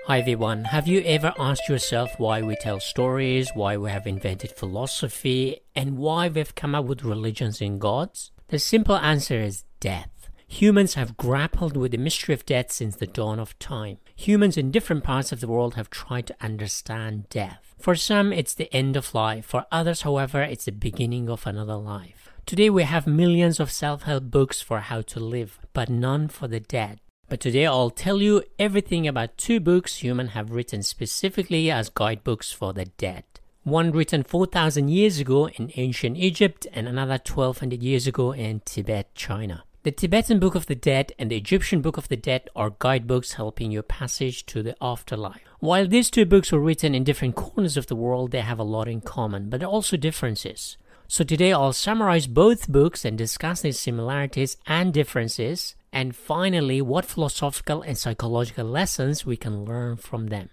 Hi everyone, have you ever asked yourself why we tell stories, why we have invented philosophy, and why we've come up with religions and gods? The simple answer is death. Humans have grappled with the mystery of death since the dawn of time. Humans in different parts of the world have tried to understand death. For some, it's the end of life. For others, however, it's the beginning of another life. Today we have millions of self-help books for how to live, but none for the dead. But today I'll tell you everything about two books humans have written specifically as guidebooks for the dead. One written 4,000 years ago in ancient Egypt and another 1,200 years ago in Tibet, China. The Tibetan Book of the Dead and the Egyptian Book of the Dead are guidebooks helping your passage to the afterlife. While these two books were written in different corners of the world, they have a lot in common, but also differences. So today I'll summarize both books and discuss their similarities and differences, and finally what philosophical and psychological lessons we can learn from them.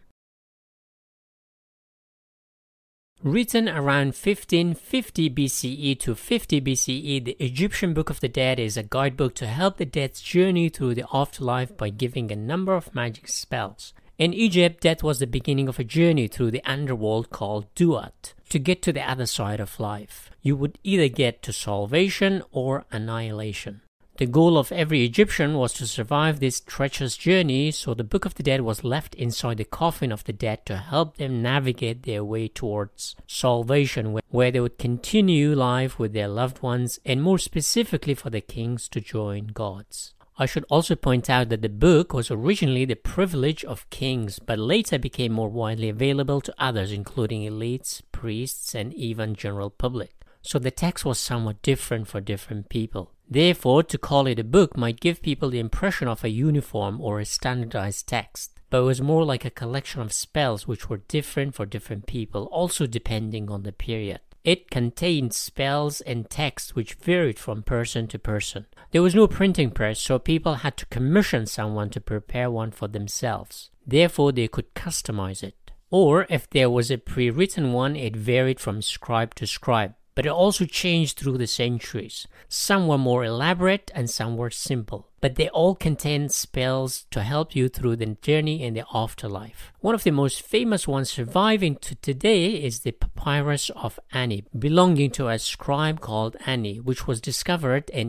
Written around 1550 BCE to 50 BCE, the Egyptian Book of the Dead is a guidebook to help the dead's journey through the afterlife by giving a number of magic spells. In Egypt, death was the beginning of a journey through the underworld called Duat. To get to the other side of life, you would either get to salvation or annihilation. The goal of every Egyptian was to survive this treacherous journey, so the Book of the Dead was left inside the coffin of the dead to help them navigate their way towards salvation, where they would continue life with their loved ones, and more specifically for the kings to join gods. I should also point out that the book was originally the privilege of kings, but later became more widely available to others, including elites, priests, and even general public. So the text was somewhat different for different people. Therefore, to call it a book might give people the impression of a uniform or a standardized text, but it was more like a collection of spells which were different for different people, also depending on the period. It contained spells and texts which varied from person to person. There was no printing press, so people had to commission someone to prepare one for themselves. Therefore, they could customize it. Or, if there was a pre-written one, it varied from scribe to scribe. But it also changed through the centuries. Some were more elaborate and some were simple. But they all contained spells to help you through the journey in the afterlife. One of the most famous ones surviving to today is the Papyrus of Ani, belonging to a scribe called Ani, which was discovered in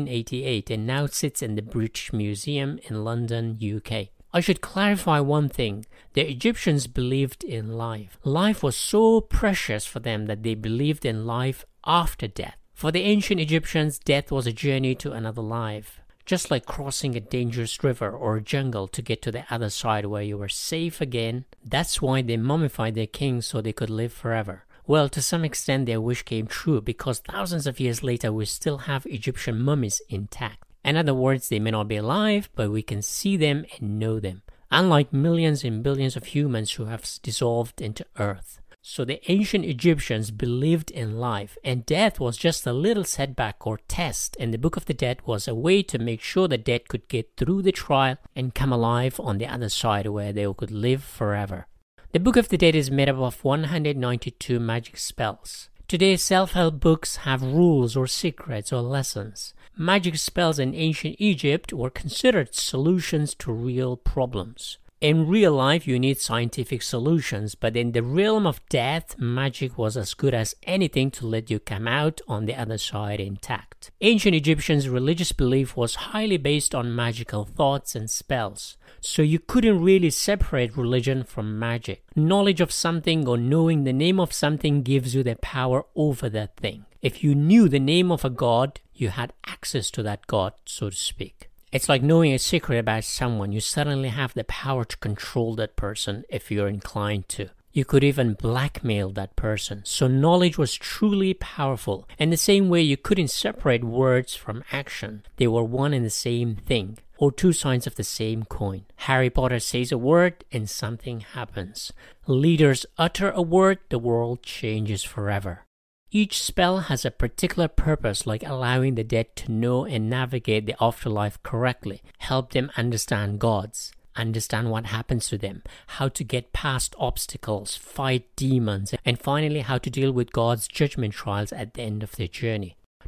1888 and now sits in the British Museum in London, UK. I should clarify one thing. The Egyptians believed in life. Life was so precious for them that they believed in life after death. For the ancient Egyptians, death was a journey to another life. Just like crossing a dangerous river or a jungle to get to the other side where you were safe again. That's why they mummified their kings so they could live forever. Well, to some extent their wish came true because thousands of years later we still have Egyptian mummies intact. In other words, they may not be alive, but we can see them and know them, unlike millions and billions of humans who have dissolved into earth. So the ancient Egyptians believed in life, and death was just a little setback or test, and the Book of the Dead was a way to make sure the dead could get through the trial and come alive on the other side where they could live forever. The Book of the Dead is made up of 192 magic spells. Today, self-help books have rules or secrets or lessons. Magic spells in ancient Egypt were considered solutions to real problems. In real life, you need scientific solutions, but in the realm of death, magic was as good as anything to let you come out on the other side intact. Ancient Egyptians' religious belief was highly based on magical thoughts and spells, so you couldn't really separate religion from magic. Knowledge of something or knowing the name of something gives you the power over that thing. If you knew the name of a god, you had access to that god, so to speak. It's like knowing a secret about someone. You suddenly have the power to control that person if you're inclined to. You could even blackmail that person. So knowledge was truly powerful. In the same way you couldn't separate words from action. They were one and the same thing, or two sides of the same coin. Harry Potter says a word and something happens. Leaders utter a word, the world changes forever. Each spell has a particular purpose, like allowing the dead to know and navigate the afterlife correctly, help them understand gods, understand what happens to them, how to get past obstacles, fight demons, and finally how to deal with God's judgment trials at the end of their journey.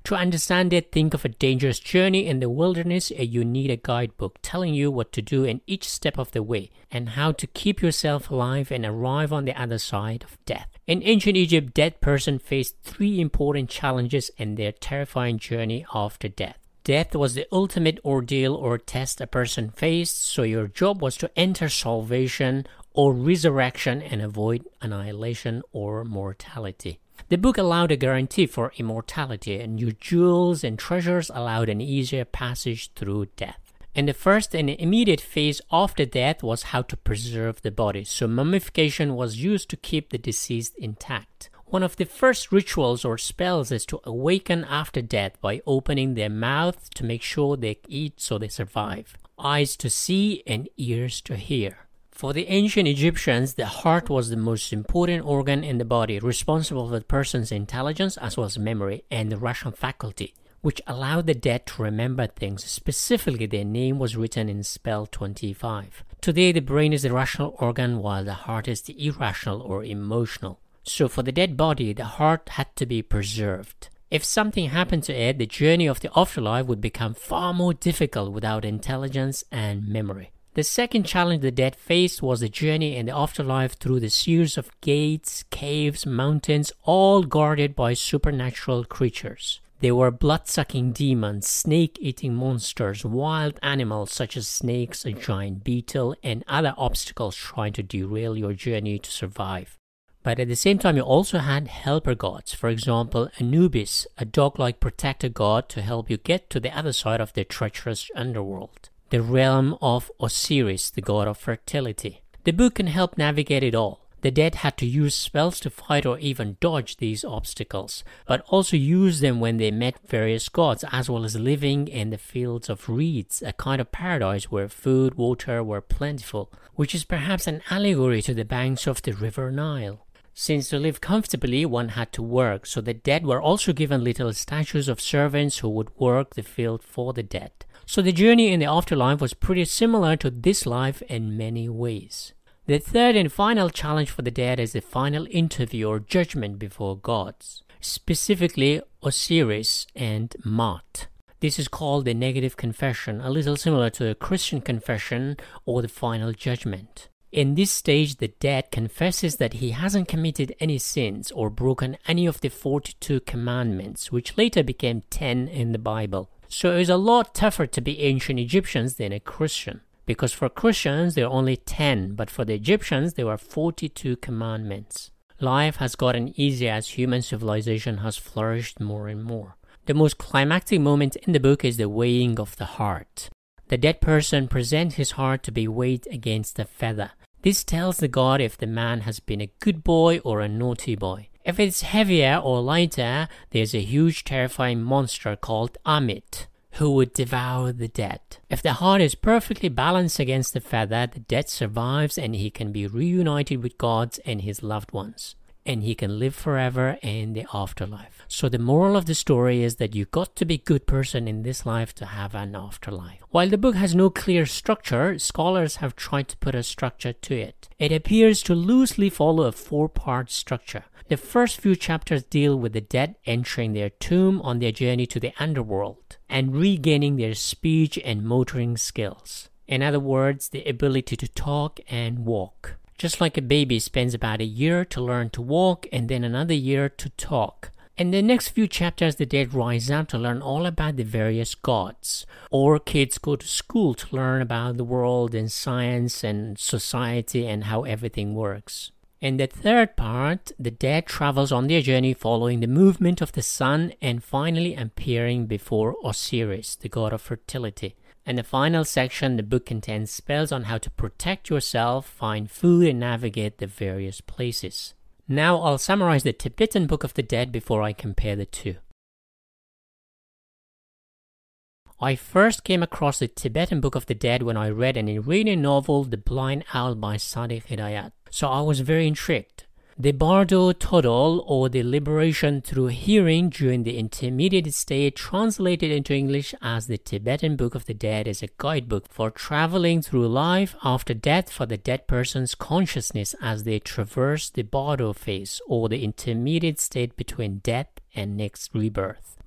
To understand it, think of a dangerous journey in the wilderness. You need a guidebook telling you what to do in each step of the way and how to keep yourself alive and arrive on the other side of death. In ancient Egypt, dead persons faced 3 important challenges in their terrifying journey after death. Death was the ultimate ordeal or test a person faced, so your job was to enter salvation or resurrection and avoid annihilation or mortality. The book allowed a guarantee for immortality, and your jewels and treasures allowed an easier passage through death. And the first and immediate phase after death was how to preserve the body, so mummification was used to keep the deceased intact. One of the first rituals or spells is to awaken after death by opening their mouth to make sure they eat so they survive, eyes to see and ears to hear. For the ancient Egyptians, the heart was the most important organ in the body, responsible for the person's intelligence as well as memory and the rational faculty, which allowed the dead to remember things. Specifically, their name was written in spell 25. Today, the brain is the rational organ while the heart is the irrational or emotional. So for the dead body, the heart had to be preserved. If something happened to it, the journey of the afterlife would become far more difficult without intelligence and memory. The second challenge the dead faced was the journey in the afterlife through the series of gates, caves, mountains, all guarded by supernatural creatures. There were blood-sucking demons, snake-eating monsters, wild animals such as snakes, a giant beetle, and other obstacles trying to derail your journey to survive. But at the same time, you also had helper gods. For example, Anubis, a dog-like protector god to help you get to the other side of the treacherous underworld. The realm of Osiris, the god of fertility. The book can help navigate it all. The dead had to use spells to fight or even dodge these obstacles, but also use them when they met various gods, as well as living in the fields of reeds, a kind of paradise where food, water were plentiful, which is perhaps an allegory to the banks of the river Nile. Since to live comfortably, one had to work, so the dead were also given little statues of servants who would work the field for the dead. So the journey in the afterlife was pretty similar to this life in many ways. The third and final challenge for the dead is the final interview or judgment before gods, specifically Osiris and Maat. This is called the negative confession, a little similar to a Christian confession or the final judgment. In this stage, the dead confesses that he hasn't committed any sins or broken any of the 42 commandments, which later became 10 in the Bible. So it was a lot tougher to be ancient Egyptians than a Christian. Because for Christians, there are only 10, but for the Egyptians, there were 42 commandments. Life has gotten easier as human civilization has flourished more and more. The most climactic moment in the book is the weighing of the heart. The dead person presents his heart to be weighed against a feather. This tells the god if the man has been a good boy or a naughty boy. If it's heavier or lighter, there's a huge terrifying monster called Amit, who would devour the dead. If the heart is perfectly balanced against the feather, the dead survives and he can be reunited with God and his loved ones. And he can live forever in the afterlife. So the moral of the story is that you got to be a good person in this life to have an afterlife. While the book has no clear structure, scholars have tried to put a structure to it. It appears to loosely follow a 4-part structure. The first few chapters deal with the dead entering their tomb on their journey to the underworld and regaining their speech and motoring skills. In other words, the ability to talk and walk. Just like a baby spends about a year to learn to walk and then another year to talk. In the next few chapters, the dead rise up to learn all about the various gods. Or kids go to school to learn about the world and science and society and how everything works. In the third part, the dead travels on their journey following the movement of the sun and finally appearing before Osiris, the god of fertility. In the final section, the book contains spells on how to protect yourself, find food, and navigate the various places. Now I'll summarize the Tibetan Book of the Dead before I compare the two. I first came across the Tibetan Book of the Dead when I read an Iranian novel, The Blind Owl by Sadiq Hidayat, so I was very intrigued. The Bardo Todol, or the liberation through hearing during the intermediate state, translated into English as the Tibetan Book of the Dead, is a guidebook for traveling through life after death for the dead person's consciousness as they traverse the Bardo phase, or the intermediate state between death and next rebirth.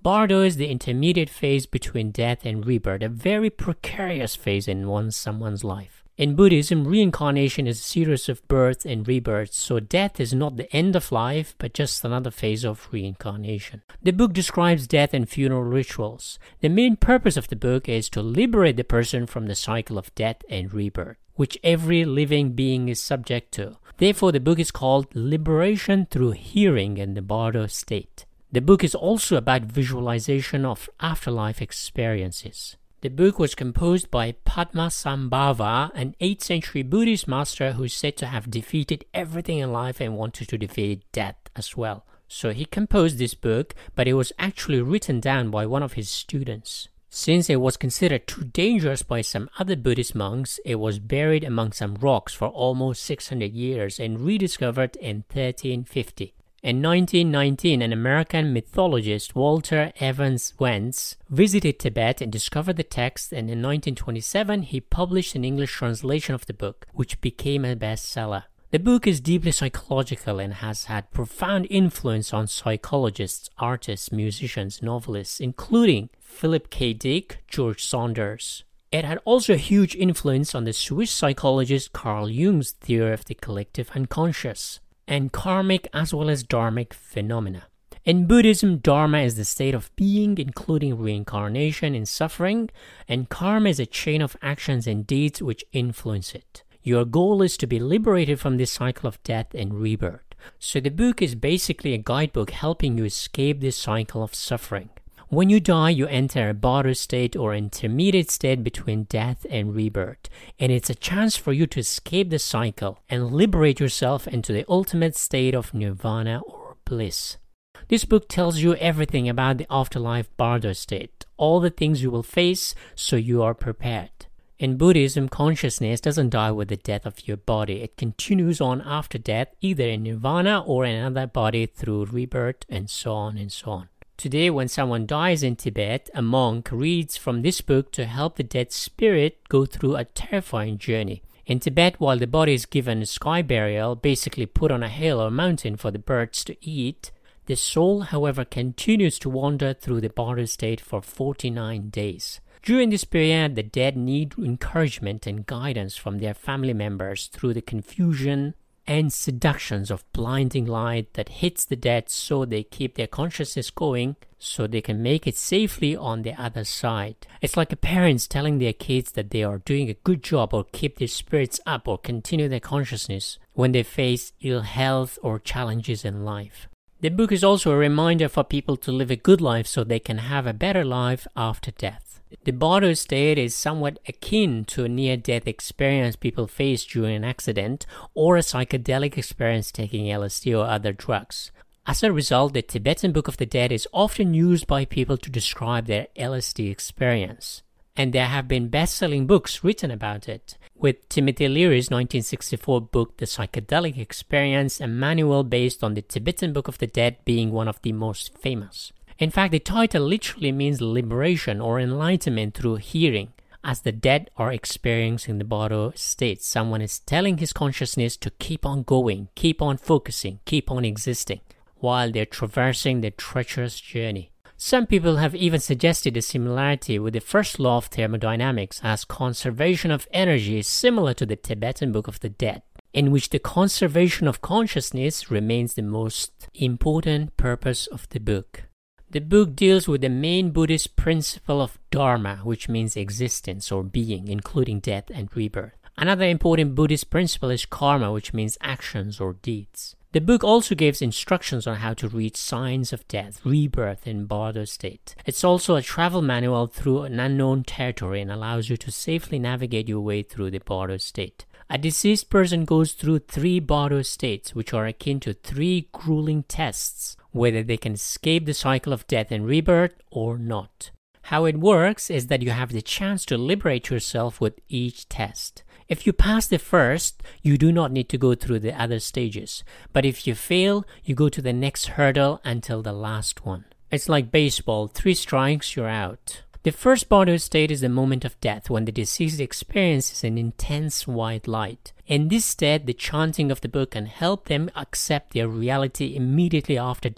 Bardo is the intermediate phase between death and rebirth, a very precarious phase in someone's life. In Buddhism, reincarnation is a series of births and rebirths, so death is not the end of life, but just another phase of reincarnation. The book describes death and funeral rituals. The main purpose of the book is to liberate the person from the cycle of death and rebirth, which every living being is subject to. Therefore, the book is called Liberation Through Hearing in the Bardo State. The book is also about visualization of afterlife experiences. The book was composed by Padmasambhava, an 8th century Buddhist master who is said to have defeated everything in life and wanted to defeat death as well. So he composed this book, but it was actually written down by one of his students. Since it was considered too dangerous by some other Buddhist monks, it was buried among some rocks for almost 600 years and rediscovered in 1350. In 1919, an American mythologist, Walter Evans Wentz, visited Tibet and discovered the text, and in 1927 he published an English translation of the book, which became a bestseller. The book is deeply psychological and has had profound influence on psychologists, artists, musicians, novelists, including Philip K. Dick, George Saunders. It had also a huge influence on the Swiss psychologist Carl Jung's theory of the collective unconscious, and karmic as well as dharmic phenomena. In Buddhism, dharma is the state of being, including reincarnation and suffering, and karma is a chain of actions and deeds which influence it. Your goal is to be liberated from this cycle of death and rebirth. So the book is basically a guidebook helping you escape this cycle of suffering. When you die, you enter a Bardo state or intermediate state between death and rebirth, and it's a chance for you to escape the cycle and liberate yourself into the ultimate state of nirvana or bliss. This book tells you everything about the afterlife Bardo state, all the things you will face, so you are prepared. In Buddhism, consciousness doesn't die with the death of your body. It continues on after death, either in nirvana or in another body through rebirth, and so on and so on. Today, when someone dies in Tibet, a monk reads from this book to help the dead spirit go through a terrifying journey. In Tibet, while the body is given a sky burial, basically put on a hill or mountain for the birds to eat, the soul, however, continues to wander through the Bardo state for 49 days. During this period, the dead need encouragement and guidance from their family members through the confusion and seductions of blinding light that hits the dead, so they keep their consciousness going so they can make it safely on the other side. It's like a parents telling their kids that they are doing a good job or keep their spirits up or continue their consciousness when they face ill health or challenges in life. The book is also a reminder for people to live a good life so they can have a better life after death. The Bardo state is somewhat akin to a near-death experience people face during an accident or a psychedelic experience taking LSD or other drugs. As a result, the Tibetan Book of the Dead is often used by people to describe their LSD experience. And there have been best-selling books written about it, with Timothy Leary's 1964 book The Psychedelic Experience, a manual based on the Tibetan Book of the Dead, being one of the most famous. In fact, the title literally means liberation or enlightenment through hearing. As the dead are experiencing the Bardo state, someone is telling his consciousness to keep on going, keep on focusing, keep on existing, while they're traversing the treacherous journey. Some people have even suggested a similarity with the first law of thermodynamics, as conservation of energy is similar to the Tibetan Book of the Dead, in which the conservation of consciousness remains the most important purpose of the book. The book deals with the main Buddhist principle of Dharma, which means existence or being, including death and rebirth. Another important Buddhist principle is Karma, which means actions or deeds. The book also gives instructions on how to read signs of death, rebirth, and Bardo state. It's also a travel manual through an unknown territory and allows you to safely navigate your way through the Bardo state. A deceased person goes through 3 Bardo states, which are akin to 3 grueling tests, whether they can escape the cycle of death and rebirth or not. How it works is that you have the chance to liberate yourself with each test. If you pass the first, you do not need to go through the other stages. But if you fail, you go to the next hurdle until the last one. It's like baseball, 3 strikes, you're out. The first Bardo state is the moment of death, when the deceased experiences an intense white light. In this state, the chanting of the book can help them accept their reality immediately after death.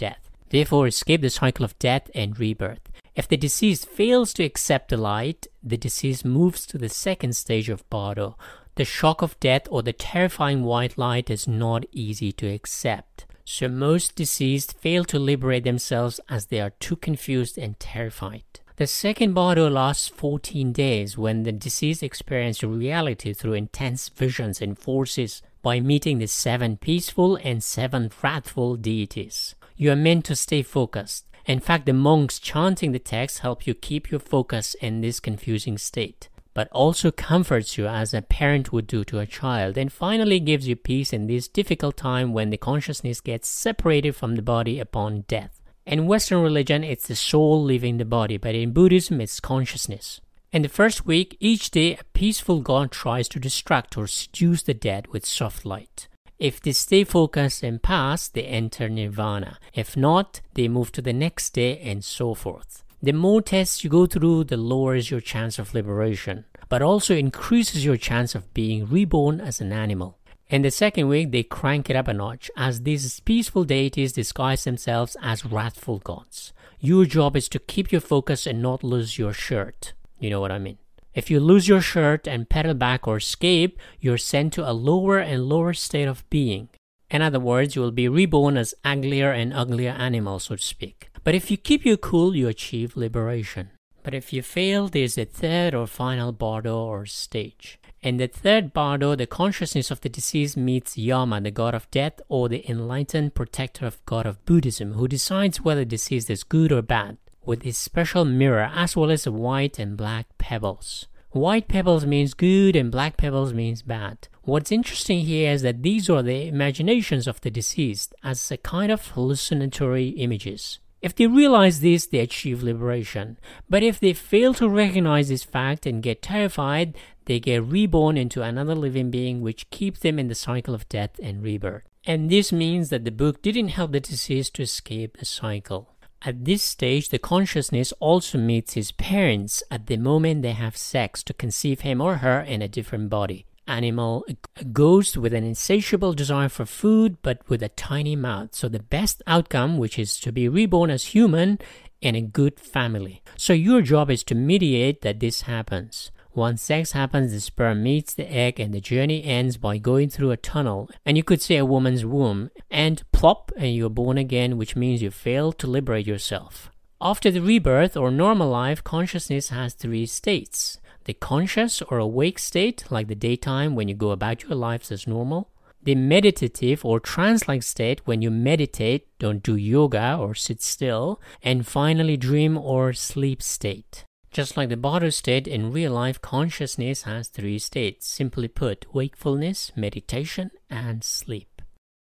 Therefore, escape the cycle of death and rebirth. If the deceased fails to accept the light, the deceased moves to the second stage of bardo. The shock of death or the terrifying white light is not easy to accept. So most deceased fail to liberate themselves as they are too confused and terrified. The second bardo lasts 14 days when the deceased experiences reality through intense visions and forces by meeting the 7 peaceful and 7 wrathful deities. You are meant to stay focused. In fact, the monks chanting the text help you keep your focus in this confusing state, but also comforts you as a parent would do to a child, and finally gives you peace in this difficult time when the consciousness gets separated from the body upon death. In Western religion, it's the soul leaving the body, but in Buddhism, it's consciousness. In the first week, each day, a peaceful god tries to distract or seduce the dead with soft light. If they stay focused and pass, they enter nirvana. If not, they move to the next day and so forth. The more tests you go through, the lower is your chance of liberation, but also increases your chance of being reborn as an animal. In the second week, they crank it up a notch as these peaceful deities disguise themselves as wrathful gods. Your job is to keep your focus and not lose your shirt. You know what I mean? If you lose your shirt and pedal back or escape, you're sent to a lower and lower state of being. In other words, you will be reborn as uglier and uglier animals, so to speak. But if you keep your cool, you achieve liberation. But if you fail, there's a third or final bardo or stage. In the third bardo, the consciousness of the deceased meets Yama, the god of death, or the enlightened protector of god of Buddhism, who decides whether the deceased is good or bad, with his special mirror as well as white and black pebbles. White pebbles means good and black pebbles means bad. What's interesting here is that these are the imaginations of the deceased as a kind of hallucinatory images. If they realize this, they achieve liberation. But if they fail to recognize this fact and get terrified, they get reborn into another living being, which keeps them in the cycle of death and rebirth. And this means that the book didn't help the deceased to escape the cycle. At this stage, the consciousness also meets his parents at the moment they have sex to conceive him or her in a different body. Animal, a ghost with an insatiable desire for food but with a tiny mouth. So the best outcome, which is to be reborn as human in a good family. So your job is to mediate that this happens. Once sex happens, the sperm meets the egg and the journey ends by going through a tunnel, and you could say a woman's womb, and plop, and you're born again, which means you failed to liberate yourself. After the rebirth or normal life, consciousness has 3 states. The conscious or awake state, like the daytime when you go about your lives as normal. The meditative or trance-like state when you meditate, don't do yoga or sit still. And finally, dream or sleep state. Just like the bardo state, in real life, consciousness has 3 states. Simply put, wakefulness, meditation, and sleep.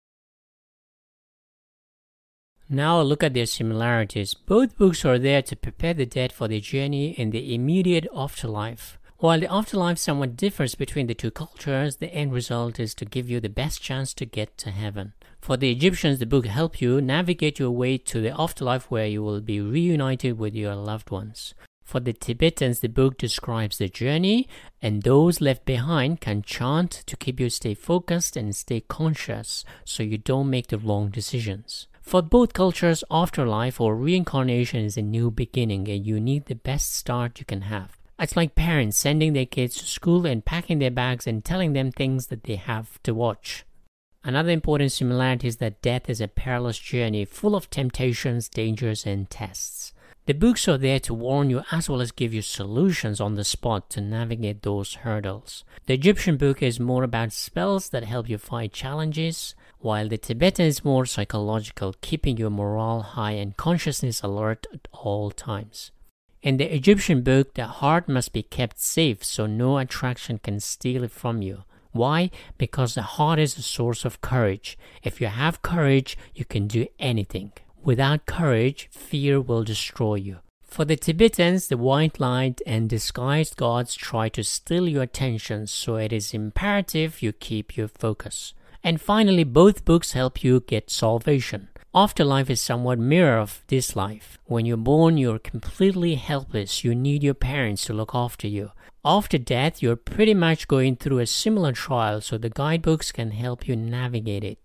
Now look at their similarities. Both books are there to prepare the dead for their journey in the immediate afterlife. While the afterlife somewhat differs between the 2 cultures, the end result is to give you the best chance to get to heaven. For the Egyptians, the book helps you navigate your way to the afterlife where you will be reunited with your loved ones. For the Tibetans, the book describes the journey, and those left behind can chant to keep you stay focused and stay conscious so you don't make the wrong decisions. For both cultures, afterlife or reincarnation is a new beginning, and you need the best start you can have. It's like parents sending their kids to school and packing their bags and telling them things that they have to watch. Another important similarity is that death is a perilous journey full of temptations, dangers, and tests. The books are there to warn you as well as give you solutions on the spot to navigate those hurdles. The Egyptian book is more about spells that help you fight challenges, while the Tibetan is more psychological, keeping your morale high and consciousness alert at all times. In the Egyptian book, the heart must be kept safe so no attraction can steal it from you. Why? Because the heart is a source of courage. If you have courage, you can do anything. Without courage, fear will destroy you. For the Tibetans, the white light and disguised gods try to steal your attention, so it is imperative you keep your focus. And finally, both books help you get salvation. Afterlife is somewhat mirror of this life. When you're born, you're completely helpless. You need your parents to look after you. After death, you're pretty much going through a similar trial, so the guidebooks can help you navigate it.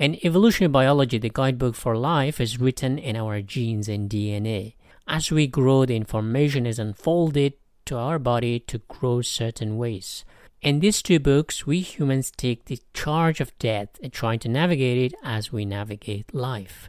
In evolutionary biology, the guidebook for life is written in our genes and DNA. As we grow, the information is unfolded to our body to grow certain ways. In these two books, we humans take the charge of death and try to navigate it as we navigate life.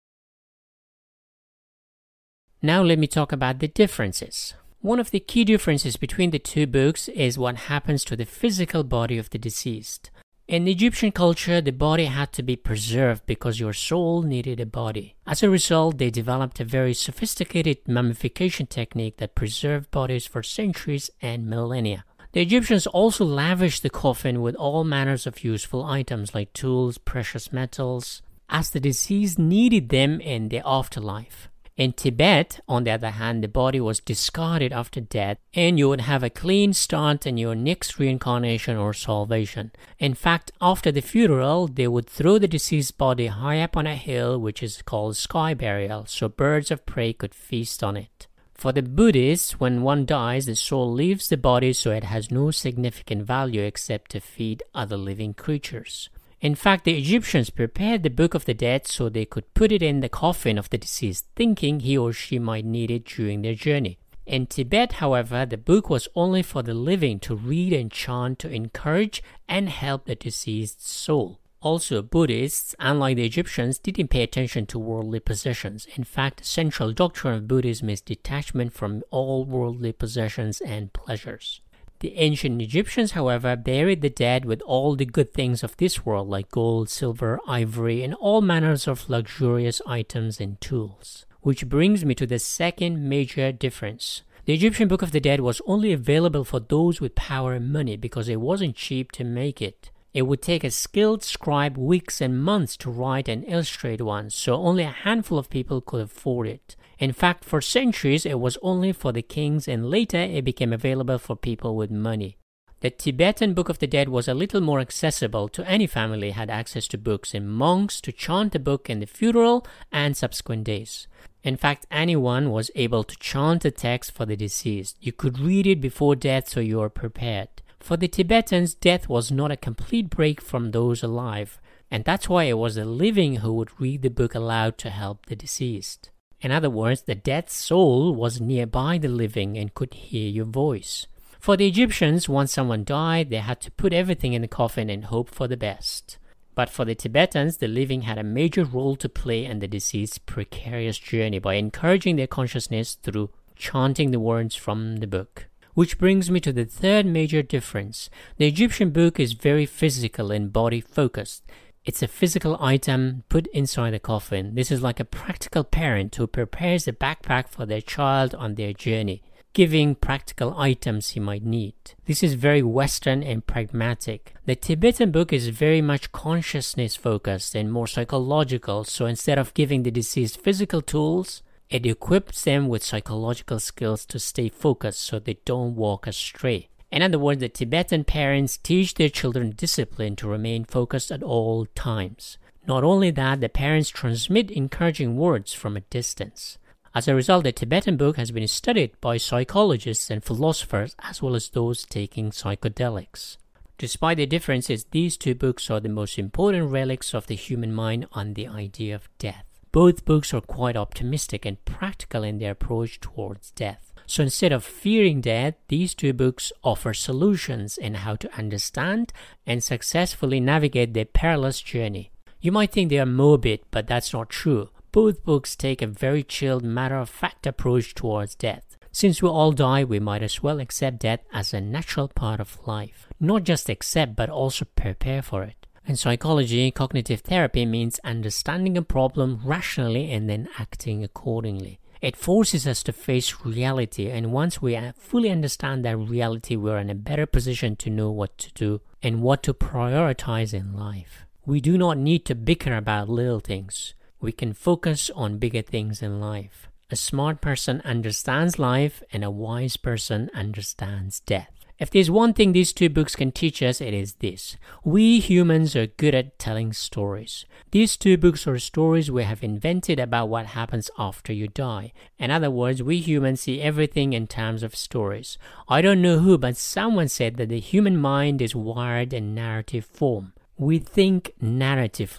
Now let me talk about the differences. One of the key differences between the two books is what happens to the physical body of the deceased. In Egyptian culture, the body had to be preserved because your soul needed a body. As a result, they developed a very sophisticated mummification technique that preserved bodies for centuries and millennia. The Egyptians also lavished the coffin with all manners of useful items like tools, precious metals, as the deceased needed them in the afterlife. In Tibet, on the other hand, the body was discarded after death and you would have a clean start in your next reincarnation or salvation. In fact, after the funeral, they would throw the deceased body high up on a hill, which is called sky burial, so birds of prey could feast on it. For the Buddhists, when one dies, the soul leaves the body, so it has no significant value except to feed other living creatures. In fact, the Egyptians prepared the Book of the Dead so they could put it in the coffin of the deceased, thinking he or she might need it during their journey. In Tibet, however, the book was only for the living to read and chant to encourage and help the deceased soul. Also, Buddhists, unlike the Egyptians, didn't pay attention to worldly possessions. In fact, the central doctrine of Buddhism is detachment from all worldly possessions and pleasures. The ancient Egyptians, however, buried the dead with all the good things of this world like gold, silver, ivory, and all manners of luxurious items and tools. Which brings me to the second major difference. The Egyptian Book of the Dead was only available for those with power and money because it wasn't cheap to make it. It would take a skilled scribe weeks and months to write and illustrate one, so only a handful of people could afford it. In fact, for centuries, it was only for the kings, and later it became available for people with money. The Tibetan Book of the Dead was a little more accessible to any family had access to books, and monks to chant the book in the funeral and subsequent days. In fact, anyone was able to chant the text for the deceased. You could read it before death so you are prepared. For the Tibetans, death was not a complete break from those alive, and that's why it was the living who would read the book aloud to help the deceased. In other words, the dead soul was nearby the living and could hear your voice. For the Egyptians, once someone died, they had to put everything in the coffin and hope for the best. But for the Tibetans, the living had a major role to play in the deceased's precarious journey by encouraging their consciousness through chanting the words from the book. Which brings me to the third major difference. The Egyptian book is very physical and body-focused. It's a physical item put inside the coffin. This is like a practical parent who prepares a backpack for their child on their journey, giving practical items he might need. This is very Western and pragmatic. The Tibetan book is very much consciousness-focused and more psychological, so instead of giving the deceased physical tools, it equips them with psychological skills to stay focused so they don't walk astray. In other words, the Tibetan parents teach their children discipline to remain focused at all times. Not only that, the parents transmit encouraging words from a distance. As a result, the Tibetan book has been studied by psychologists and philosophers as well as those taking psychedelics. Despite the differences, these two books are the most important relics of the human mind on the idea of death. Both books are quite optimistic and practical in their approach towards death. So instead of fearing death, these two books offer solutions in how to understand and successfully navigate their perilous journey. You might think they are morbid, but that's not true. Both books take a very chilled, matter-of-fact approach towards death. Since we all die, we might as well accept death as a natural part of life. Not just accept, but also prepare for it. In psychology, cognitive therapy means understanding a problem rationally and then acting accordingly. It forces us to face reality, and once we fully understand that reality, we're in a better position to know what to do and what to prioritize in life. We do not need to bicker about little things. We can focus on bigger things in life. A smart person understands life, and a wise person understands death. If there's one thing these two books can teach us, it is this. We humans are good at telling stories. These two books are stories we have invented about what happens after you die. In other words, we humans see everything in terms of stories. I don't know who, but someone said that the human mind is wired in narrative form. We think narratively.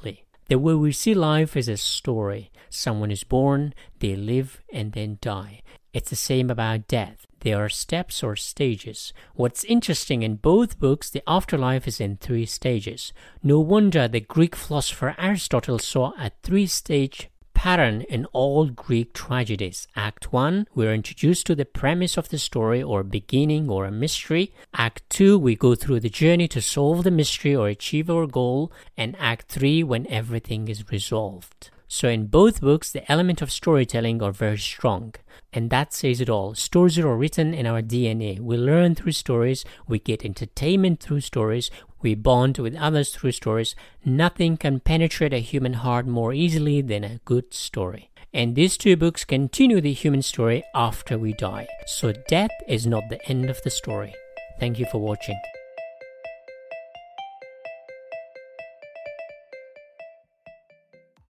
The way we see life is a story. Someone is born, they live, and then die. It's the same about death. There are steps or stages. What's interesting in both books, the afterlife is in 3 stages. No wonder the Greek philosopher Aristotle saw a 3-stage pattern in all Greek tragedies. Act 1, we're introduced to the premise of the story or beginning or a mystery. Act 2, we go through the journey to solve the mystery or achieve our goal. And Act 3, when everything is resolved. So in both books, the element of storytelling are very strong. And that says it all. Stories are written in our DNA. We learn through stories. We get entertainment through stories. We bond with others through stories. Nothing can penetrate a human heart more easily than a good story. And these 2 books continue the human story after we die. So death is not the end of the story. Thank you for watching.